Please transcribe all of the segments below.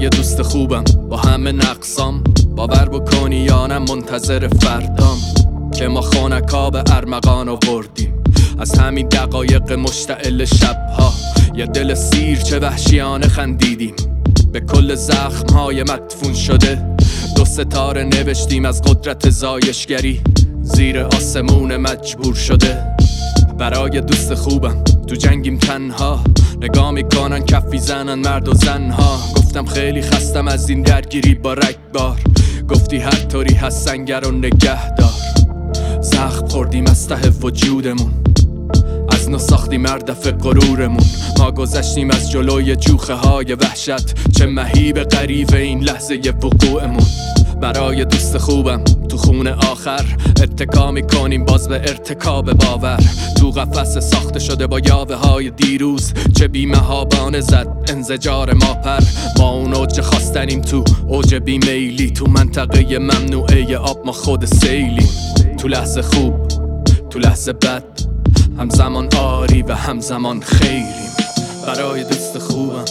برای دوست خوبم با همه نقصام، باور بکنی یا نه منتظر فردام که ما خانکا به ارمغان آوردیم. از همین دقایق مشتعل شبها یه دل سیر چه وحشیانه خندیدیم. به کل زخمهای مدفون شده 2 ستاره نوشتیم از قدرت زایشگری زیر آسمون مجبور شده. برای دوست خوبم تو جنگیم تنها، نگاه میکنن کفی زنن مرد و زنها. گفتم خیلی خستم از این درگیری با رگبار، گفتی هر طوری هست سنگر و نگه دار. زخم خوردیم از ته وجودمون، از نو ساختیم مردف غرورمون. ما گذشتیم از جلوی جوخه های وحشت، چه مهیب غریب این لحظه وقوعمون. برای دوست خوبم تو خونه آخر اتکا میکنیم باز به ارتکاب باور. تو قفس ساخته شده با یاوه های دیروز، چه بیمهابانه زد انزجار ما پر. ما اون اوج خواستنیم تو اوج بیمیلی، تو منطقه ممنوعه آب ما خود سیلیم. تو لحظه خوب تو لحظه بد، همزمان آری و همزمان خیریم. برای دوست خوبم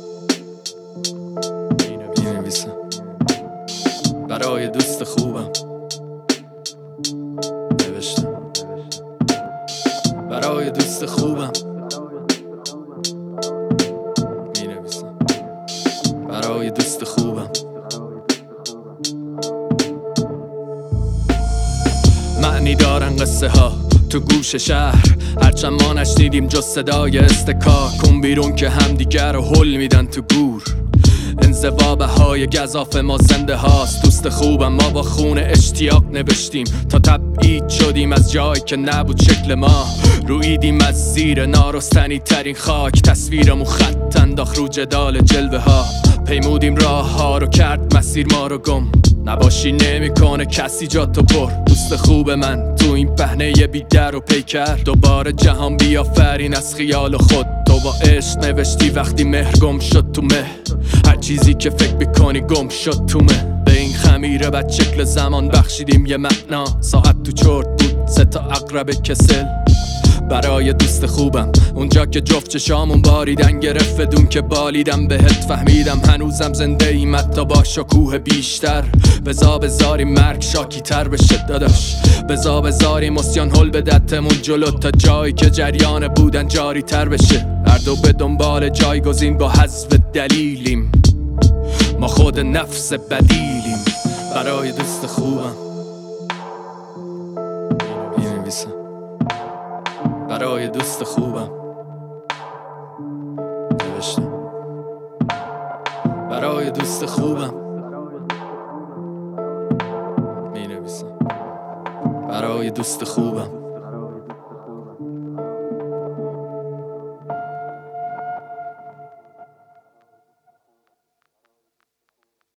برای دوست خوبم نوشتم. برای دوست خوبم می نویسم. برای دوست خوبم معنی دارن قصه ها تو گوش شهر، هرچند ما نشنیدیم جز صدای استکار. کن بیرون که همدیگر رو حل میدن تو گور. انزوابه های گزاف ما زنده هاست. دوست خوبم ما با خون اشتیاق نوشتیم تا تبعید شدیم از جایی که نبود شکل ما. رویدیم از زیر نارستنی ترین خاک، تصویرمون خط انداخت رو جدال جلوه ها. پیمودیم راه ها رو کرد مسیر ما رو گم، نباشی نمیکنه کسی جا تو پر. دوست خوب من تو این پهنه بی در و پیکر، دوباره جهان بیافرین از خیال خود. تو با عشق نوشتی وقتی مهر گم شد تو مه، هر چیزی که فکر بکنی گم شد تو مه. به این خمیره بد شکل زمان بخشیدیم یه معنا، ساعت تو چرت بود 3 تا عقرب کسل. برای دوست خوبم اونجا که جفت چشامون باریدن گرفت بدون که بالیدم بهت فهمیدم هنوزم زنده ایم حتی با شکوه بیشتر. بزا بزاری مرگ شاکی تر بشه داداش، بزا بزاری مسیان حل به دتمون جلو تا جایی که جریان بودن جاری تر بشه. هر دو به دنبال جایگزین با حذف دلیلیم، ما خود نفس بدیلیم. برای دوست خوبم می‌نویسم. برای دوست خوبم نوشتم. برای دوست خوبم می نویسم. برای دوست خوبم